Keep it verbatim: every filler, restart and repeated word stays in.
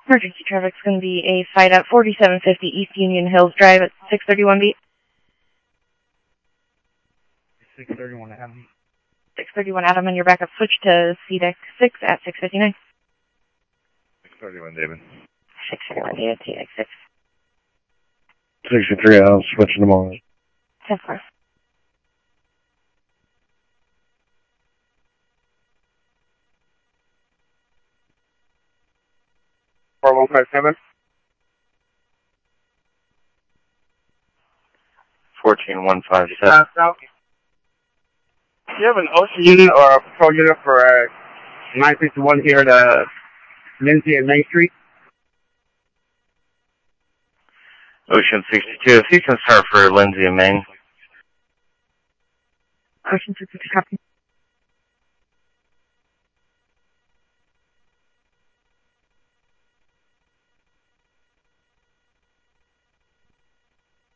Emergency traffic's going to be a fight at forty-seven fifty East Union Hills Drive at six thirty-one beat. six thirty-one Adam. six thirty-one Adam, and your backup switch to C deck six at six fifty-nine. six thirty-one David. six thirty-one David, C deck six. sixty-three Adam, switching them on. ten four. four one five seven. fourteen one five seven. Uh, Do you have an Ocean unit or a patrol unit for uh, nine fifty-one here at uh, Lindsay and Main Street? Ocean sixty-two. If you can start for Lindsay and Main. Ocean sixty-two, copy.